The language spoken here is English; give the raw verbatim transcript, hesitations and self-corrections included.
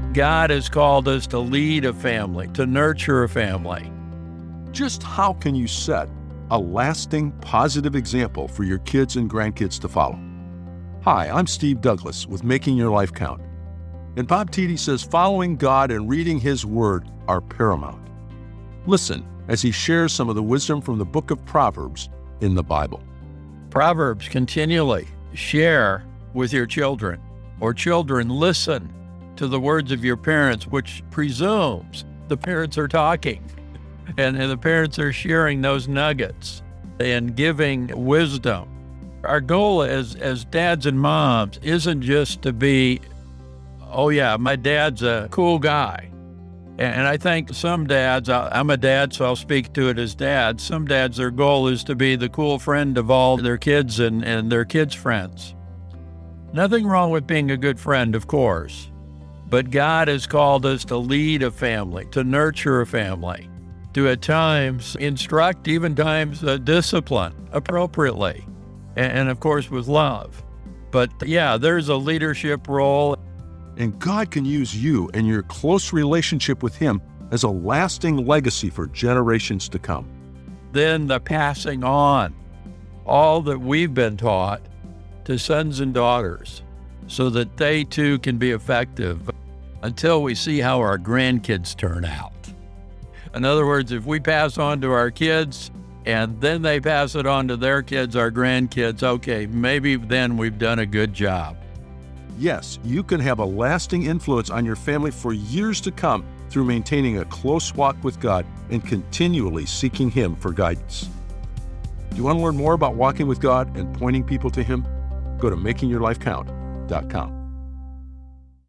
God has called us to lead a family, to nurture a family. Just how can you set a lasting, positive example for your kids and grandkids to follow? Hi, I'm Steve Douglas with Making Your Life Count. And Bob Tiede says following God and reading His Word are paramount. Listen as he shares some of the wisdom from the book of Proverbs in the Bible. Proverbs continually share with your children, or children listen to the words of your parents, which presumes the parents are talking and, and the parents are sharing those nuggets and giving wisdom. Our goal as, as dads and moms isn't just to be, oh yeah, my dad's a cool guy. And I think some dads, I'm a dad, so I'll speak to it as dads. Some dads, their goal is to be the cool friend of all their kids and, and their kids' friends. Nothing wrong with being a good friend, of course. But God has called us to lead a family, to nurture a family, to at times instruct, even times uh, discipline appropriately, and, and of course with love. But yeah, there's a leadership role. And God can use you and your close relationship with Him as a lasting legacy for generations to come. Then the passing on all that we've been taught to sons and daughters so that they too can be effective until we see how our grandkids turn out. In other words, if we pass on to our kids and then they pass it on to their kids, our grandkids, okay, maybe then we've done a good job. Yes, you can have a lasting influence on your family for years to come through maintaining a close walk with God and continually seeking Him for guidance. Do you want to learn more about walking with God and pointing people to Him? Go to making your life count dot com.